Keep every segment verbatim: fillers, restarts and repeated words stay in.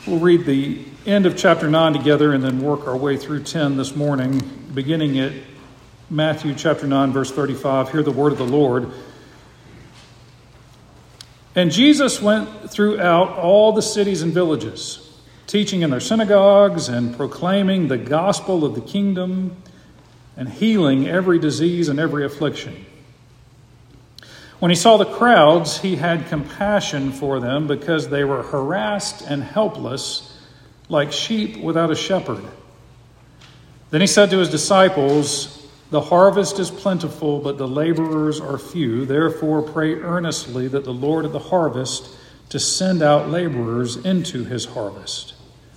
We'll read the end of chapter nine together and then work our way through ten this morning, beginning at Matthew chapter nine, verse thirty-five. Hear the word of the Lord. And Jesus went throughout all the cities and villages, teaching in their synagogues and proclaiming the gospel of the kingdom and healing every disease and every affliction. When he saw the crowds, he had compassion for them because they were harassed and helpless, like sheep without a shepherd. Then he said to his disciples, "The harvest is plentiful, but the laborers are few. Therefore pray earnestly that the Lord of the harvest to send out laborers into his harvest."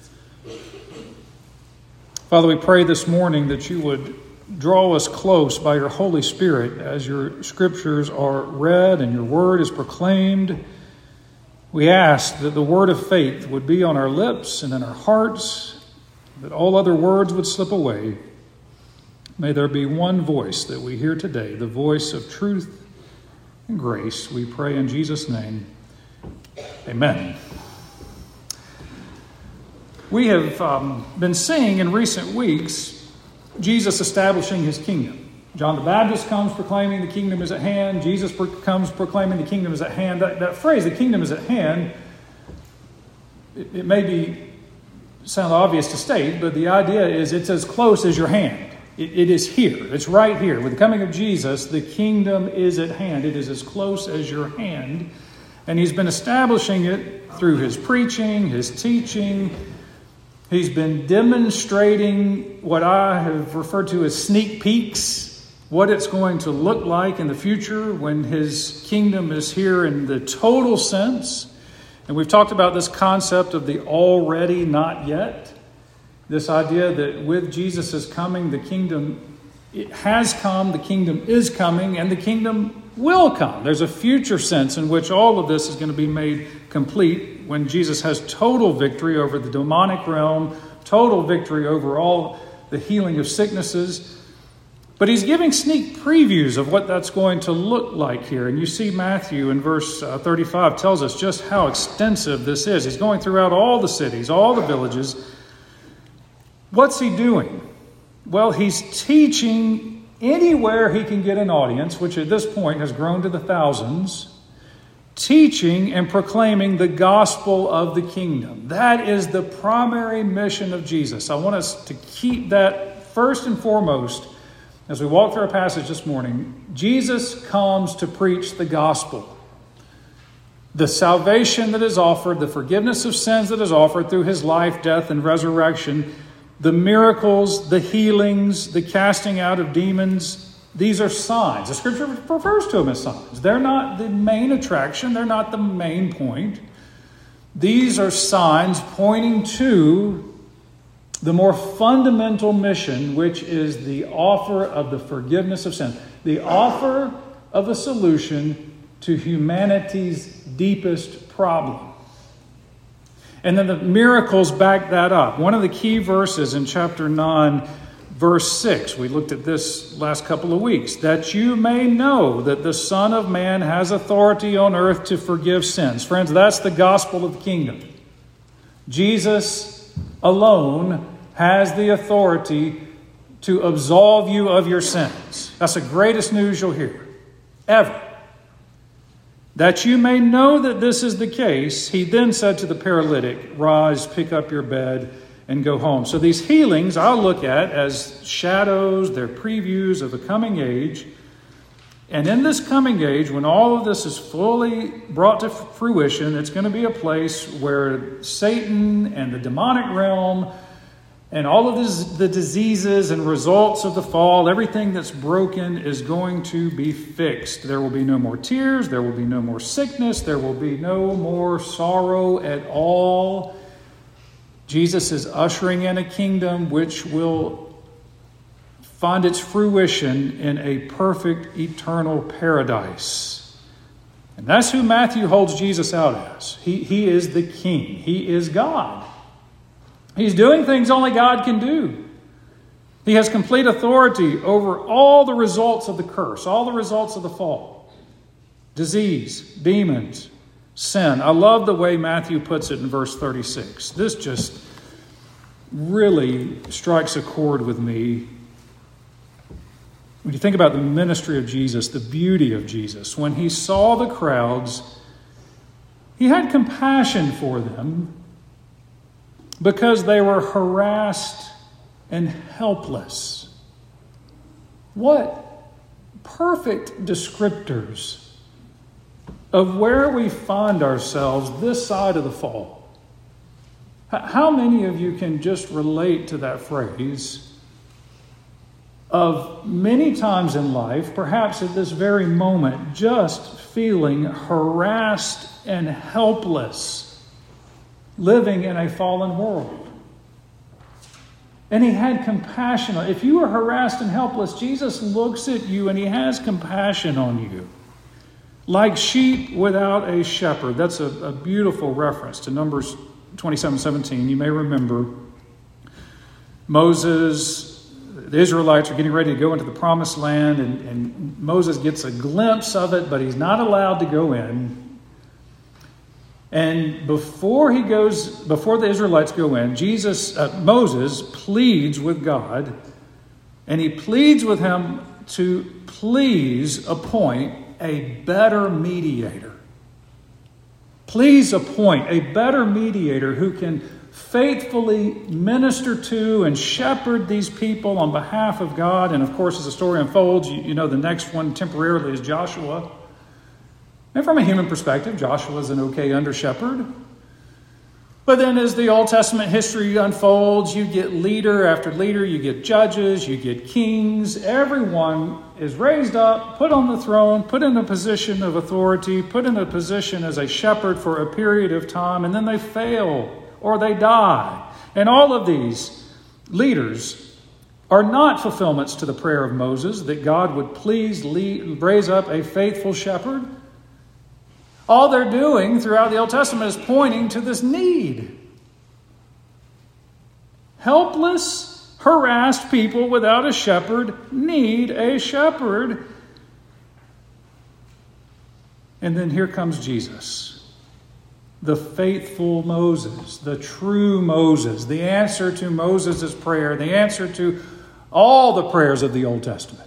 Father, we pray this morning that you would draw us close by your Holy Spirit as your scriptures are read and your word is proclaimed. We ask that the word of faith would be on our lips and in our hearts, that all other words would slip away. May there be one voice that we hear today, the voice of truth and grace. We pray in Jesus' name. Amen. We have um, been seeing in recent weeks Jesus establishing his kingdom. John the Baptist comes proclaiming the kingdom is at hand. Jesus pro- comes proclaiming the kingdom is at hand. That, that phrase, the kingdom is at hand, it, it may be sound obvious to state, but the idea is it's as close as your hand. It, it is here. It's right here. With the coming of Jesus, the kingdom is at hand. It is as close as your hand. And he's been establishing it through his preaching, his teaching. He's been demonstrating what I have referred to as sneak peeks, what it's going to look like in the future when his kingdom is here in the total sense. And we've talked about this concept of the already not yet. This idea that with Jesus' coming, the kingdom it has come, the kingdom is coming, and the kingdom will come. There's a future sense in which all of this is going to be made complete when Jesus has total victory over the demonic realm, total victory over all the healing of sicknesses. But he's giving sneak previews of what that's going to look like here. And you see Matthew in verse uh, thirty-five tells us just how extensive this is. He's going throughout all the cities, all the villages. What's he doing? Well, he's teaching anywhere he can get an audience, which at this point has grown to the thousands, teaching and proclaiming the gospel of the kingdom. That is the primary mission of Jesus. I want us to keep that first and foremost as we walk through our passage this morning. Jesus comes to preach the gospel. The salvation that is offered, the forgiveness of sins that is offered through his life, death, and resurrection, the miracles, the healings, the casting out of demons, these are signs. The scripture refers to them as signs. They're not the main attraction. They're not the main point. These are signs pointing to the more fundamental mission, which is the offer of the forgiveness of sin. The offer of a solution to humanity's deepest problem. And then the miracles back that up. One of the key verses in chapter nine, verse six, we looked at this last couple of weeks, that you may know that the Son of Man has authority on earth to forgive sins. Friends, that's the gospel of the kingdom. Jesus alone has the authority to absolve you of your sins. That's the greatest news you'll hear, ever. That you may know that this is the case, he then said to the paralytic, "Rise, pick up your bed, and go home." So these healings I'll look at as shadows, they're previews of a coming age. And in this coming age, when all of this is fully brought to fruition, it's going to be a place where Satan and the demonic realm and all of this, the diseases and results of the fall, everything that's broken is going to be fixed. There will be no more tears. There will be no more sickness. There will be no more sorrow at all. Jesus is ushering in a kingdom which will find its fruition in a perfect eternal paradise. And that's who Matthew holds Jesus out as. He, he is the king. He is God. He's doing things only God can do. He has complete authority over all the results of the curse, all the results of the fall. Disease, demons, sin. I love the way Matthew puts it in verse thirty-six. This just really strikes a chord with me. When you think about the ministry of Jesus, the beauty of Jesus, when he saw the crowds, he had compassion for them because they were harassed and helpless. What perfect descriptors of where we find ourselves this side of the fall. How many of you can just relate to that phrase of many times in life, perhaps at this very moment, just feeling harassed and helpless, living in a fallen world? And he had compassion. If you are harassed and helpless, Jesus looks at you and he has compassion on you. Like sheep without a shepherd. That's a, a beautiful reference to Numbers twenty-seven seventeen. You may remember Moses, the Israelites are getting ready to go into the promised land, and, and Moses gets a glimpse of it, but he's not allowed to go in. And before he goes, before the Israelites go in, Jesus, uh, Moses pleads with God, and he pleads with him to please appoint a better mediator. Please appoint a better mediator who can faithfully minister to and shepherd these people on behalf of God. And of course, as the story unfolds, you, you know the next one temporarily is Joshua. And from a human perspective, Joshua is an okay under-shepherd. But then as the Old Testament history unfolds, you get leader after leader, you get judges, you get kings. Everyone is raised up, put on the throne, put in a position of authority, put in a position as a shepherd for a period of time, and then they fail or they die. And all of these leaders are not fulfillments to the prayer of Moses that God would please lead, raise up a faithful shepherd. All they're doing throughout the Old Testament is pointing to this need. Helpless, harassed people without a shepherd need a shepherd. And then here comes Jesus, the faithful Moses, the true Moses, the answer to Moses' prayer, the answer to all the prayers of the Old Testament.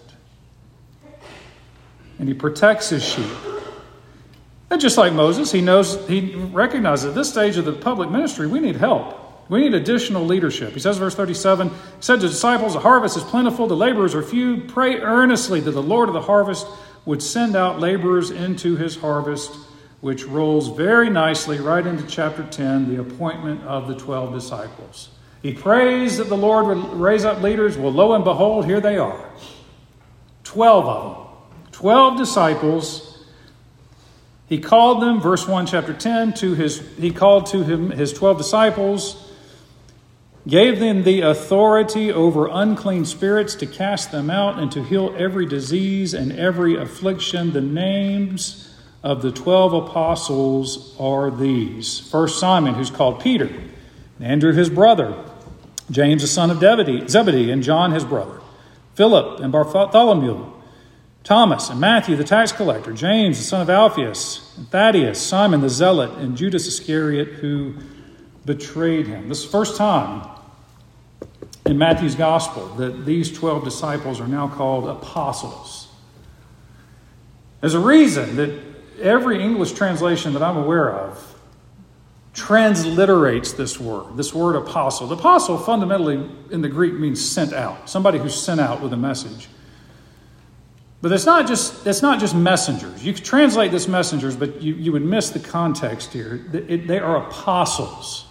And he protects his sheep. And just like Moses, he knows, he recognizes at this stage of the public ministry, we need help. We need additional leadership. He says, verse thirty-seven, he said to the disciples, the harvest is plentiful, the laborers are few. Pray earnestly that the Lord of the harvest would send out laborers into his harvest, which rolls very nicely right into chapter ten, the appointment of the twelve disciples. He prays that the Lord would raise up leaders. Well, lo and behold, here they are. Twelve of them. Twelve disciples. He called them, verse one, chapter ten, to his, he called to him his twelve disciples, gave them the authority over unclean spirits to cast them out and to heal every disease and every affliction. The names of the twelve apostles are these. First, Simon, who's called Peter, Andrew, his brother, James, the son of Zebedee, and John, his brother, Philip and Bartholomew, Thomas and Matthew, the tax collector, James, the son of Alphaeus, and Thaddeus, Simon the zealot, and Judas Iscariot, who betrayed him. This is the first time in Matthew's gospel that these twelve disciples are now called apostles. There's a reason that every English translation that I'm aware of transliterates this word, this word apostle. The apostle fundamentally in the Greek means sent out, somebody who's sent out with a message. But it's not just it's not just messengers. You could translate this messengers, but you, you would miss the context here. It, it, they are apostles.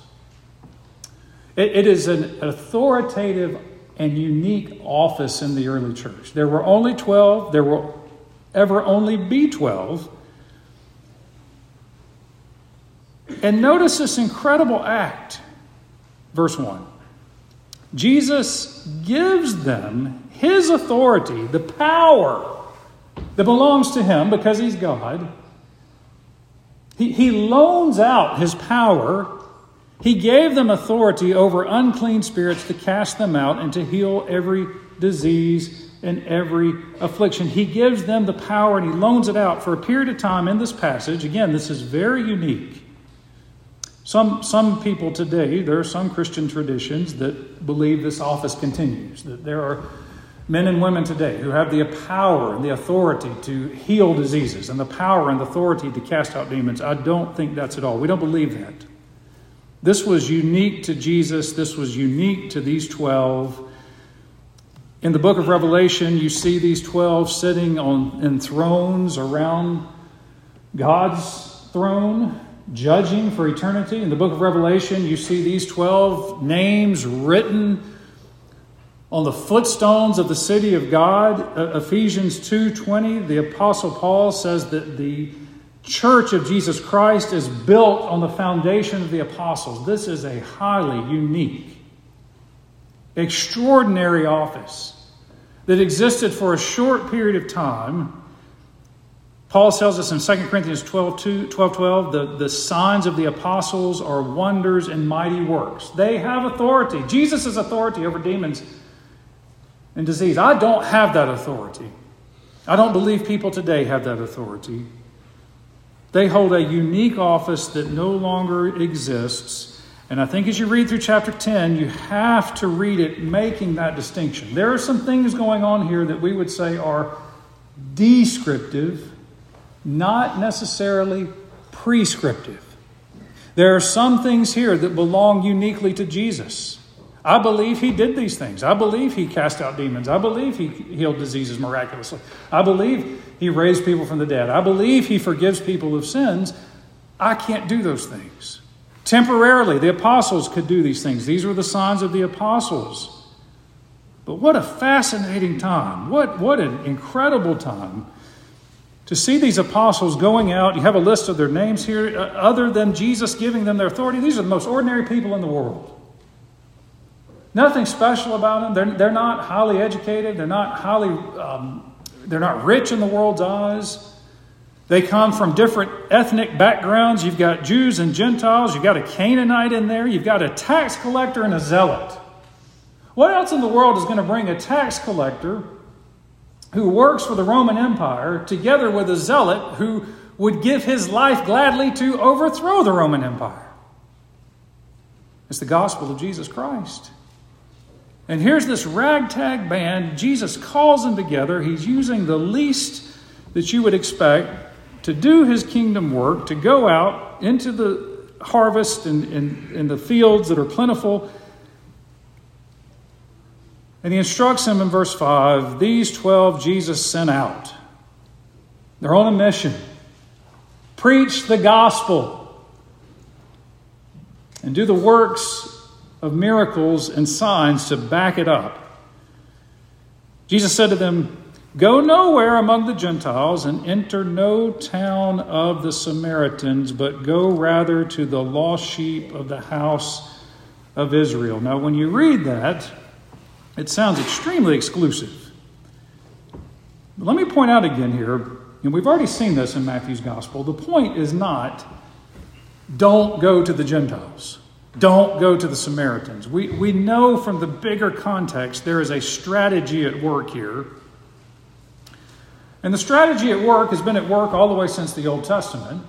It, it is an authoritative and unique office in the early church. There were only twelve. There will ever only be twelve. And notice this incredible act. Verse one. Jesus gives them his authority, the power that belongs to him because he's God. He, he loans out his power. He gave them authority over unclean spirits to cast them out and to heal every disease in every affliction. He gives them the power and he loans it out for a period of time in this passage. Again, this is very unique. Some, some people today, there are some Christian traditions that believe this office continues, that there are men and women today who have the power and the authority to heal diseases and the power and authority to cast out demons. I don't think that's at all. We don't believe that. This was unique to Jesus. This was unique to these twelve. In the book of Revelation, you see these twelve sitting on in thrones around God's throne, judging for eternity. In the book of Revelation, you see these twelve names written on the footstones of the city of God. Uh, Ephesians two twenty, the Apostle Paul says that the church of Jesus Christ is built on the foundation of the apostles. This is a highly unique, extraordinary office that existed for a short period of time. Paul tells us in Second Corinthians twelve twelve, the, the signs of the apostles are wonders and mighty works. They have authority. Jesus' authority over demons and disease. I don't have that authority. I don't believe people today have that authority. They hold a unique office that no longer exists. And I think as you read through chapter ten, you have to read it making that distinction. There are some things going on here that we would say are descriptive, not necessarily prescriptive. There are some things here that belong uniquely to Jesus. I believe he did these things. I believe he cast out demons. I believe he healed diseases miraculously. I believe he raised people from the dead. I believe he forgives people of sins. I can't do those things. Temporarily, the apostles could do these things. These were the signs of the apostles. But what a fascinating time. What, what an incredible time to see these apostles going out. You have a list of their names here. Uh, other than Jesus giving them their authority, these are the most ordinary people in the world. Nothing special about them. They're, they're not highly educated. They're not highly, um, they're not rich in the world's eyes. They come from different ethnic backgrounds. You've got Jews and Gentiles. You've got a Canaanite in there. You've got a tax collector and a zealot. What else in the world is going to bring a tax collector who works for the Roman Empire together with a zealot who would give his life gladly to overthrow the Roman Empire? It's the gospel of Jesus Christ. And here's this ragtag band. Jesus calls them together. He's using the least that you would expect to do his kingdom work, to go out into the harvest and in the fields that are plentiful. And he instructs them in verse five, these twelve Jesus sent out. They're on a mission. Preach the gospel and do the works of miracles and signs to back it up. Jesus said to them, go nowhere among the Gentiles and enter no town of the Samaritans, but go rather to the lost sheep of the house of Israel. Now, when you read that, it sounds extremely exclusive. But let me point out again here, and we've already seen this in Matthew's gospel, the point is not don't go to the Gentiles. Don't go to the Samaritans. We, we know from the bigger context there is a strategy at work here. And the strategy at work has been at work all the way since the Old Testament.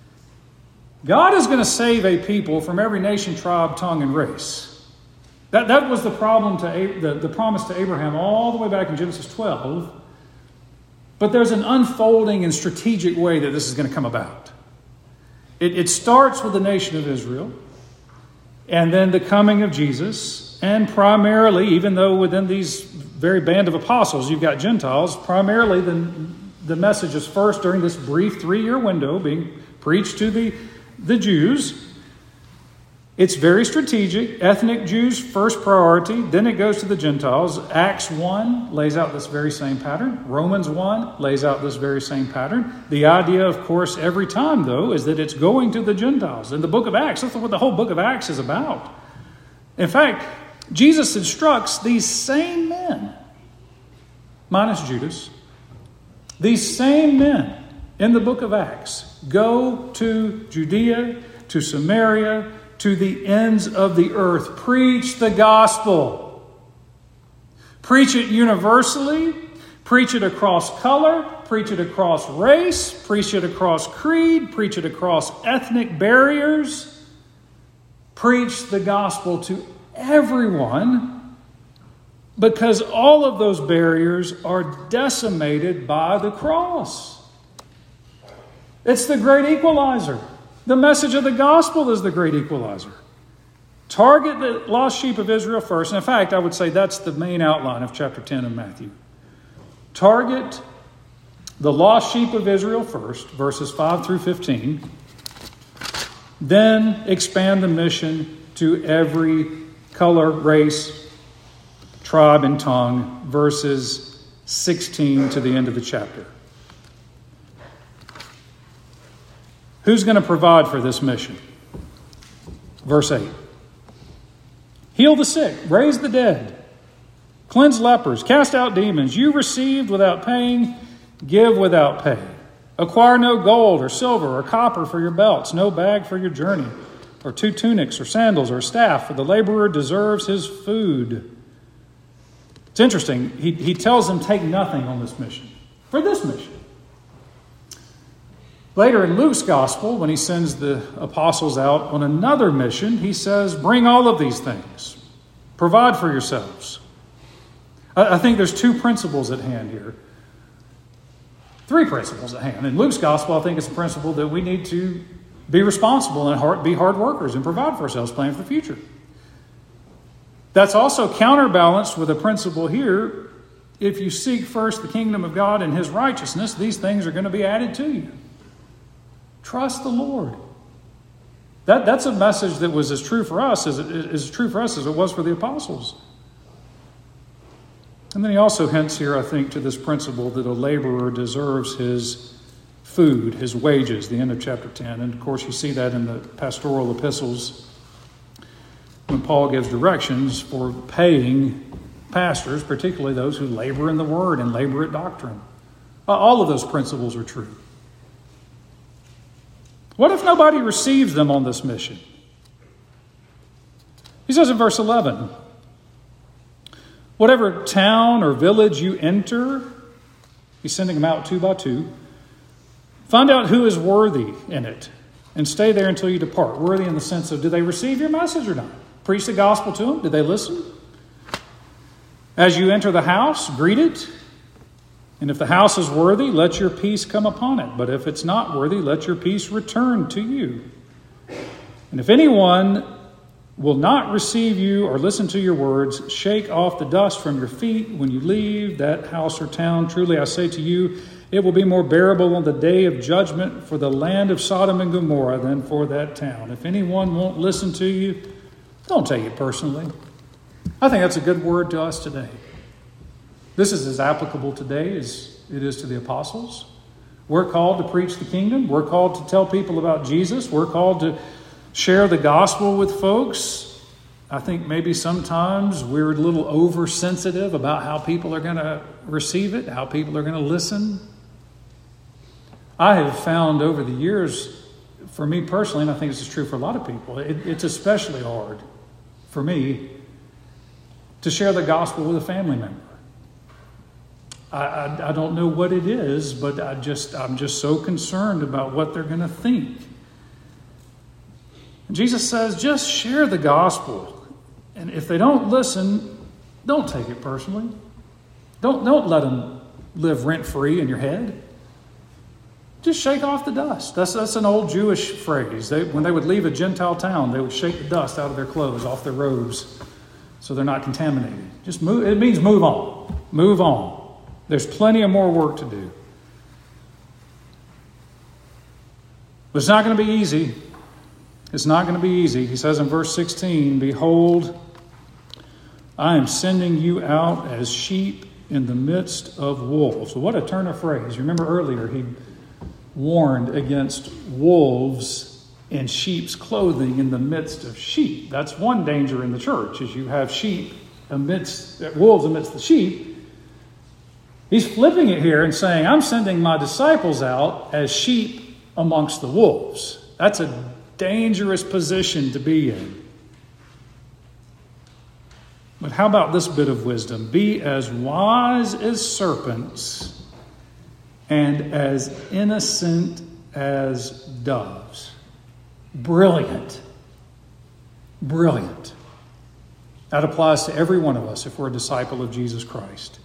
God is going to save a people from every nation, tribe, tongue, and race. That, that was the problem to the, the promise to Abraham all the way back in Genesis twelve. But there's an unfolding and strategic way that this is going to come about. It, it starts with the nation of Israel. And then the coming of Jesus, and primarily, even though within these very band of apostles you've got Gentiles, primarily the, the message is first during this brief three-year window being preached to the, the Jews. It's very strategic. Ethnic Jews, first priority. Then it goes to the Gentiles. Acts one lays out this very same pattern. Romans one lays out this very same pattern. The idea, of course, every time, though, is that it's going to the Gentiles. In the book of Acts, that's what the whole book of Acts is about. In fact, Jesus instructs these same men, minus Judas, these same men in the book of Acts, go to Judea, to Samaria, to the ends of the earth. Preach the gospel. Preach it universally. Preach it across color. Preach it across race. Preach it across creed. Preach it across ethnic barriers. Preach the gospel to everyone, because all of those barriers are decimated by the cross. It's the great equalizer. The message of the gospel is the great equalizer. Target the lost sheep of Israel first. And in fact, I would say that's the main outline of chapter ten of Matthew. Target the lost sheep of Israel first, verses five through fifteen. Then expand the mission to every color, race, tribe, and tongue, verses sixteen to the end of the chapter. Who's going to provide for this mission? Verse eight. Heal the sick, raise the dead, cleanse lepers, cast out demons. You received without paying, give without pay. Acquire no gold or silver or copper for your belts, no bag for your journey, or two tunics or sandals or a staff, for the laborer deserves his food. It's interesting. He, he tells them take nothing on this mission, for this mission. Later in Luke's gospel, when he sends the apostles out on another mission, he says, bring all of these things. Provide for yourselves. I, I think there's two principles at hand here. Three principles at hand. In Luke's gospel, I think it's a principle that we need to be responsible and hard, be hard workers and provide for ourselves, plan for the future. That's also counterbalanced with a principle here. If you seek first the kingdom of God and his righteousness, these things are going to be added to you. Trust the Lord. That, that's a message that was as true for us as it is true for us as it was for the apostles. And then he also hints here, I think, to this principle that a laborer deserves his food, his wages, the end of chapter ten. And of course, you see that in the pastoral epistles when Paul gives directions for paying pastors, particularly those who labor in the word and labor at doctrine. All of those principles are true. What if nobody receives them on this mission? He says in verse eleven, whatever town or village you enter, he's sending them out two by two, find out who is worthy in it and stay there until you depart. Worthy in the sense of, do they receive your message or not? Preach the gospel to them. Did they listen? As you enter the house, greet it. And if the house is worthy, let your peace come upon it. But if it's not worthy, let your peace return to you. And if anyone will not receive you or listen to your words, shake off the dust from your feet when you leave that house or town. Truly, I say to you, it will be more bearable on the day of judgment for the land of Sodom and Gomorrah than for that town. If anyone won't listen to you, don't take it personally. I think that's a good word to us today. This is as applicable today as it is to the apostles. We're called to preach the kingdom. We're called to tell people about Jesus. We're called to share the gospel with folks. I think maybe sometimes we're a little oversensitive about how people are going to receive it, how people are going to listen. I have found over the years, for me personally, and I think this is true for a lot of people, it, it's especially hard for me to share the gospel with a family member. I, I, I don't know what it is, but I just, I'm just so concerned about what they're going to think. And Jesus says, just share the gospel. And if they don't listen, don't take it personally. Don't, don't let them live rent-free in your head. Just shake off the dust. That's, that's an old Jewish phrase. They, when they would leave a Gentile town, they would shake the dust out of their clothes, off their robes, so they're not contaminated. Just move. It means move on. Move on. There's plenty of more work to do. But it's not going to be easy. It's not going to be easy. He says in verse sixteen, behold, I am sending you out as sheep in the midst of wolves. So what a turn of phrase. You remember earlier he warned against wolves in sheep's clothing in the midst of sheep. That's one danger in the church, is you have sheep amidst, wolves amidst the sheep. He's flipping it here and saying, I'm sending my disciples out as sheep amongst the wolves. That's a dangerous position to be in. But how about this bit of wisdom? Be as wise as serpents and as innocent as doves. Brilliant. Brilliant. That applies to every one of us if we're a disciple of Jesus Christ.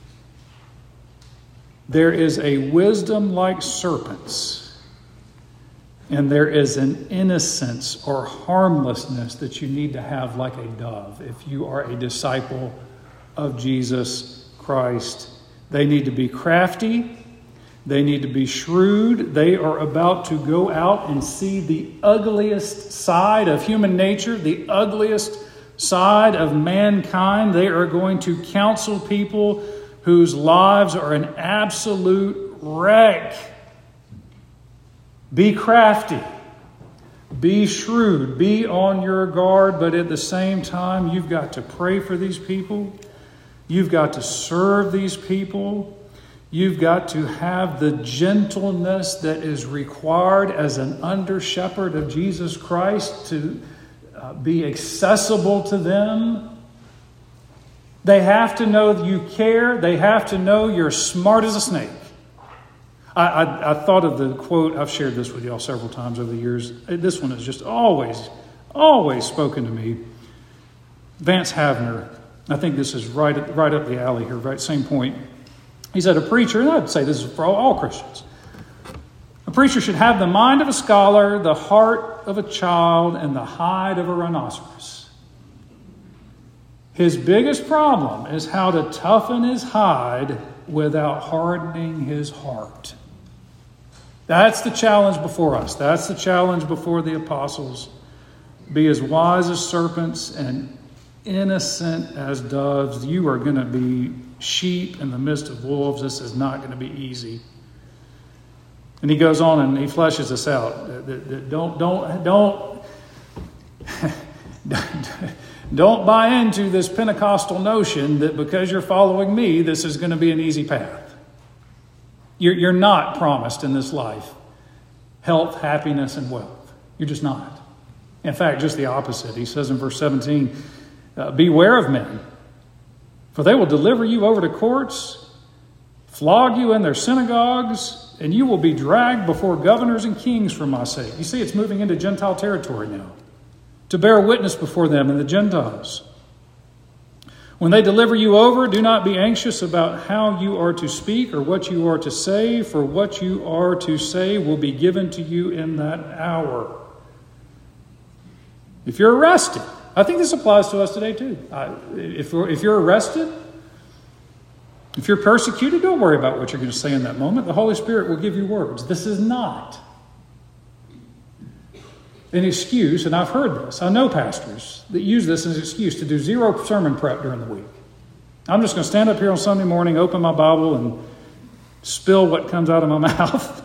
There is a wisdom like serpents, and there is an innocence or harmlessness that you need to have like a dove if you are a disciple of Jesus Christ. They need to be crafty. They need to be shrewd. They are about to go out and see the ugliest side of human nature, the ugliest side of mankind. They are going to counsel people whose lives are an absolute wreck. Be crafty. Be shrewd. Be on your guard. But at the same time, you've got to pray for these people. You've got to serve these people. You've got to have the gentleness that is required as an under-shepherd of Jesus Christ to uh, be accessible to them. They have to know that you care. They have to know you're smart as a snake. I, I, I thought of the quote. I've shared this with y'all several times over the years. This one has just always, always spoken to me. Vance Havner. I think this is right, right up the alley here, right? Same point. He said, a preacher, and I'd say this is for all, all Christians, a preacher should have the mind of a scholar, the heart of a child, and the hide of a rhinoceros. His biggest problem is how to toughen his hide without hardening his heart. That's the challenge before us. That's the challenge before the apostles. Be as wise as serpents and innocent as doves. You are going to be sheep in the midst of wolves. This is not going to be easy. And he goes on and he fleshes this out. Don't, don't, don't, don't buy into this Pentecostal notion that because you're following me, this is going to be an easy path. You're, you're not promised in this life health, happiness, and wealth. You're just not. In fact, just the opposite. He says in verse seventeen, uh, beware of men, for they will deliver you over to courts, flog you in their synagogues, and you will be dragged before governors and kings for my sake. You see, it's moving into Gentile territory now. To bear witness before them and the Gentiles. When they deliver you over, do not be anxious about how you are to speak or what you are to say, for what you are to say will be given to you in that hour. If you're arrested, I think this applies to us today too. Uh, if, if you're arrested, if you're persecuted, don't worry about what you're going to say in that moment. The Holy Spirit will give you words. This is not an excuse, and I've heard this. I know pastors that use this as an excuse to do zero sermon prep during the week. I'm just going to stand up here on Sunday morning, open my Bible, and spill what comes out of my mouth.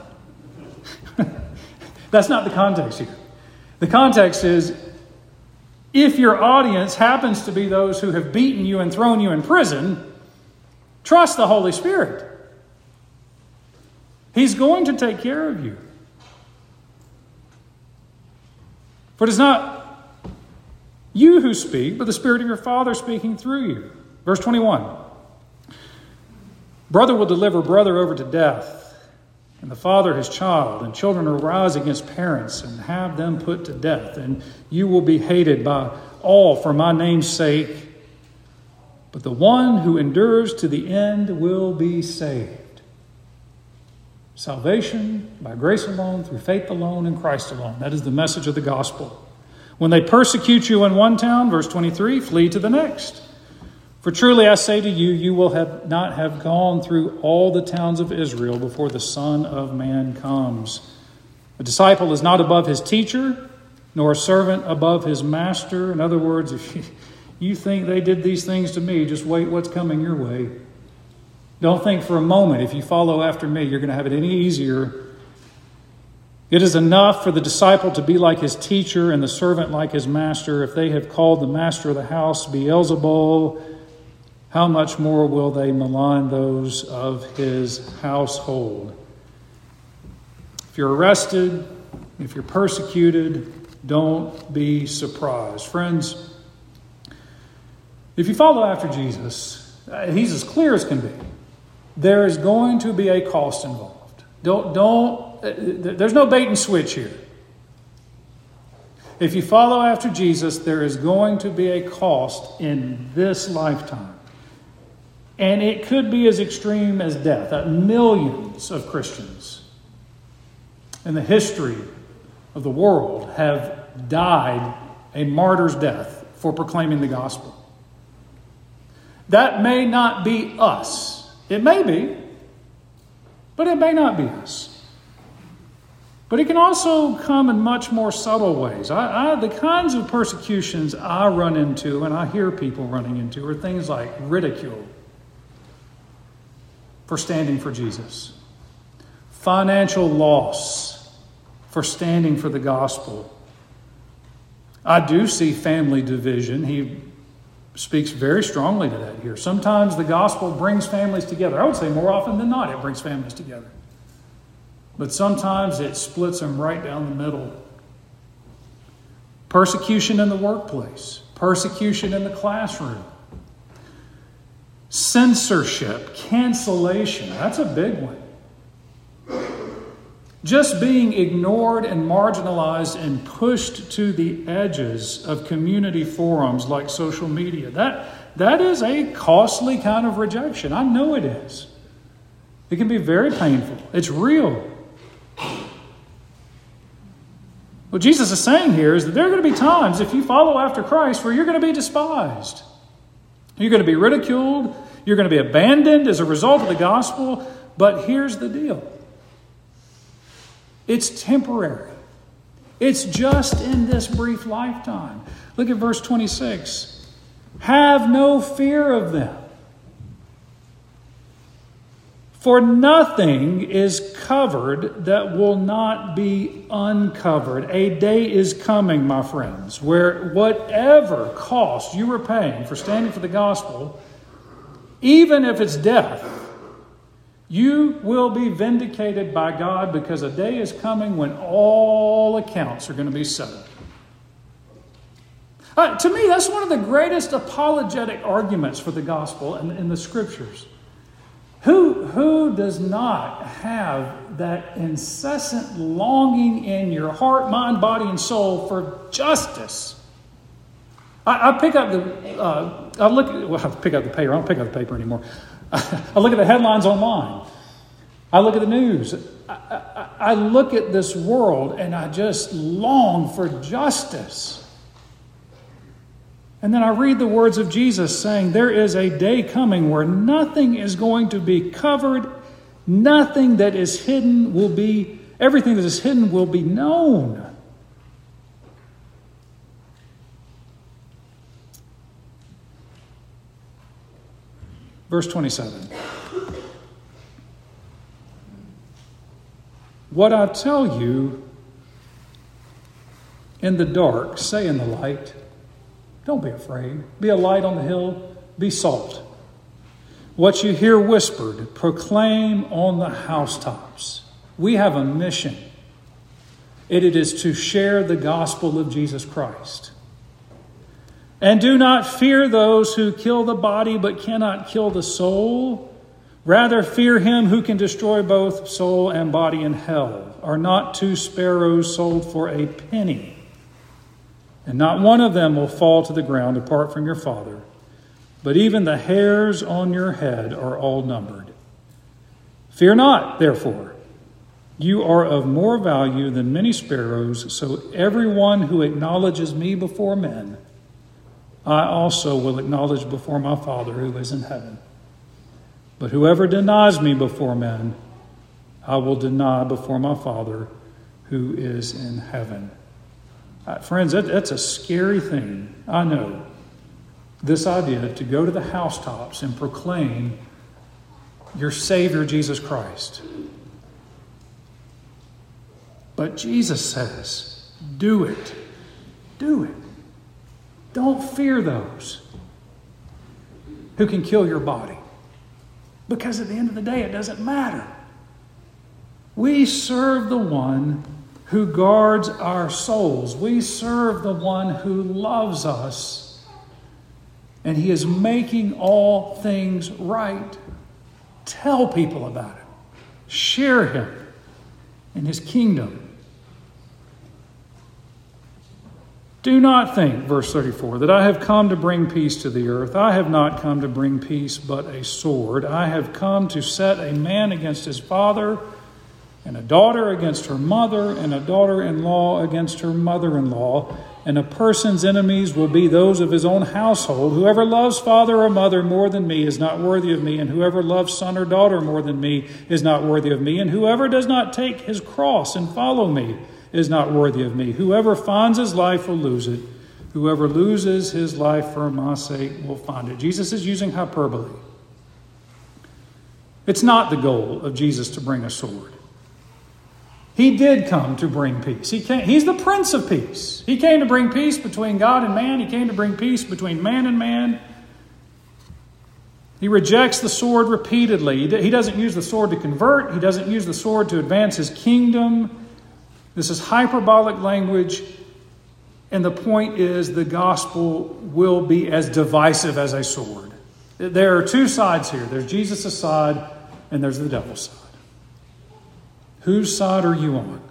That's not the context here. The context is, if your audience happens to be those who have beaten you and thrown you in prison, trust the Holy Spirit. He's going to take care of you. For it is not you who speak, but the Spirit of your Father speaking through you. Verse twenty-one. Brother will deliver brother over to death, and the father his child, and children will rise against parents and have them put to death. And you will be hated by all for my name's sake. But the one who endures to the end will be saved. Salvation by grace alone, through faith alone, in Christ alone. That is the message of the gospel. When they persecute you in one town, verse twenty-three, flee to the next. For truly I say to you, you will have not have gone through all the towns of Israel before the Son of Man comes. A disciple is not above his teacher, nor a servant above his master. In other words, if you, you think they did these things to me, just wait what's coming your way. Don't think for a moment, if you follow after me, you're going to have it any easier. It is enough for the disciple to be like his teacher and the servant like his master. If they have called the master of the house Beelzebul, how much more will they malign those of his household? If you're arrested, if you're persecuted, don't be surprised. Friends, If you follow after Jesus, uh, he's as clear as can be. There is going to be a cost involved. Don't, don't, uh, there's no bait and switch here. If you follow after Jesus, there is going to be a cost in this lifetime. And it could be as extreme as death. Uh, millions of Christians in the history of the world have died a martyr's death for proclaiming the gospel. That may not be us. It may be, but it may not be us. But it can also come in much more subtle ways. I, I, the kinds of persecutions I run into and I hear people running into are things like ridicule for standing for Jesus, financial loss for standing for the gospel. I do see family division. He speaks very strongly to that here. Sometimes the gospel brings families together. I would say more often than not it brings families together. But sometimes it splits them right down the middle. Persecution in the workplace. Persecution in the classroom. Censorship. Cancellation. That's a big one. Just being ignored and marginalized and pushed to the edges of community forums like social media. That, that is a costly kind of rejection. I know it is. It can be very painful. It's real. What Jesus is saying here is that there are going to be times, if you follow after Christ, where you're going to be despised. You're going to be ridiculed. You're going to be abandoned as a result of the gospel. But here's the deal. It's temporary. It's just in this brief lifetime. Look at verse twenty-six. Have no fear of them. For nothing is covered that will not be uncovered. A day is coming, my friends, where whatever cost you are paying for standing for the gospel, even if it's death, you will be vindicated by God, because a day is coming when all accounts are going to be settled. Uh, to me, that's one of the greatest apologetic arguments for the gospel in, in the Scriptures. Who, who does not have that incessant longing in your heart, mind, body, and soul for justice? I, I pick up the, uh, I look at, well, I pick up the paper. I don't pick up the paper anymore. I look at the headlines online. I look at the news. I, I, I look at this world and I just long for justice. And then I read the words of Jesus saying there is a day coming where nothing is going to be covered. Nothing that is hidden will be, everything that is hidden will be known. Verse twenty-seven. What I tell you in the dark, say in the light. Don't be afraid. Be a light on the hill. Be salt. What you hear whispered, proclaim on the housetops. We have a mission. It is to share the gospel of Jesus Christ. And do not fear those who kill the body but cannot kill the soul. Rather fear him who can destroy both soul and body in hell. Are not two sparrows sold for a penny? And not one of them will fall to the ground apart from your Father. But even the hairs on your head are all numbered. Fear not, therefore. You are of more value than many sparrows. So everyone who acknowledges me before men, I also will acknowledge before my Father who is in heaven. But whoever denies me before men, I will deny before my Father who is in heaven. Uh, friends, that, that's a scary thing. I know. This idea to go to the housetops and proclaim your Savior, Jesus Christ. But Jesus says, do it. Do it. Don't fear those who can kill your body. Because at the end of the day, it doesn't matter. We serve the one who guards our souls. We serve the one who loves us And he is making all things right. Tell people about it. Share him in his kingdom. Do not think, verse thirty-four, that I have come to bring peace to the earth. I have not come to bring peace, but a sword. I have come to set a man against his father, and a daughter against her mother, and a daughter-in-law against her mother-in-law. And a person's enemies will be those of his own household. Whoever loves father or mother more than me is not worthy of me, and whoever loves son or daughter more than me is not worthy of me. And whoever does not take his cross and follow me is not worthy of me. Whoever finds his life will lose it. Whoever loses his life for my sake will find it. Jesus is using hyperbole. It's not the goal of Jesus to bring a sword. He did come to bring peace. He came, he's the Prince of Peace. He came to bring peace between God and man. He came to bring peace between man and man. He rejects the sword repeatedly. He doesn't use the sword to convert. He doesn't use the sword to advance his kingdom. This is hyperbolic language, and the point is the gospel will be as divisive as a sword. There are two sides here. There's Jesus' side, and there's the devil's side. Whose side are you on?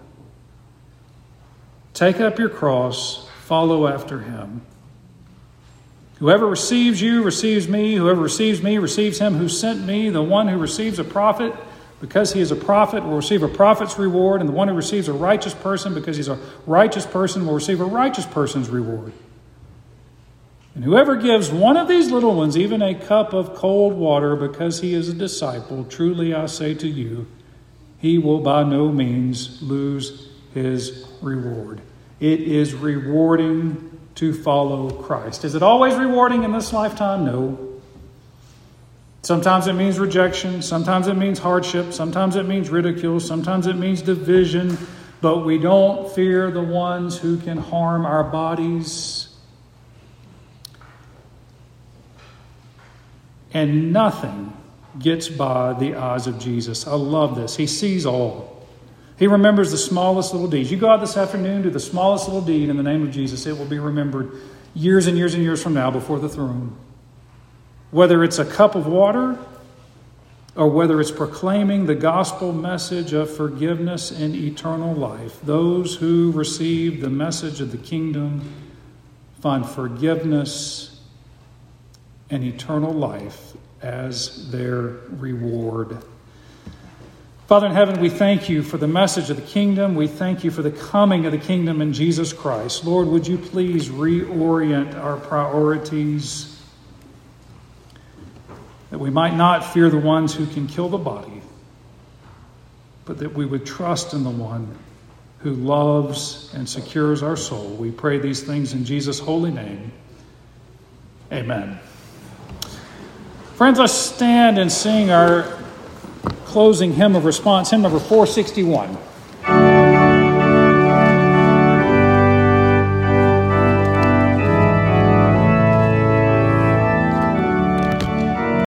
Take up your cross, follow after him. Whoever receives you receives me. Whoever receives me receives him who sent me. The one who receives a prophet, because he is a prophet, will receive a prophet's reward. And the one who receives a righteous person, because he's a righteous person, will receive a righteous person's reward. And whoever gives one of these little ones even a cup of cold water because he is a disciple, truly I say to you, he will by no means lose his reward. It is rewarding to follow Christ. Is it always rewarding in this lifetime? No. Sometimes it means rejection. Sometimes it means hardship. Sometimes it means ridicule. Sometimes it means division. But we don't fear the ones who can harm our bodies. And nothing gets by the eyes of Jesus. I love this. He sees all. He remembers the smallest little deeds. You go out this afternoon, do the smallest little deed in the name of Jesus. It will be remembered years and years and years from now before the throne. Whether it's a cup of water or whether it's proclaiming the gospel message of forgiveness and eternal life, those who receive the message of the kingdom find forgiveness and eternal life as their reward. Father in heaven, we thank you for the message of the kingdom. We thank you for the coming of the kingdom in Jesus Christ. Lord, would you please reorient our priorities that we might not fear the ones who can kill the body, but that we would trust in the one who loves and secures our soul. We pray these things in Jesus' holy name. Amen. Friends, let's stand and sing our closing hymn of response, hymn number four sixty-one.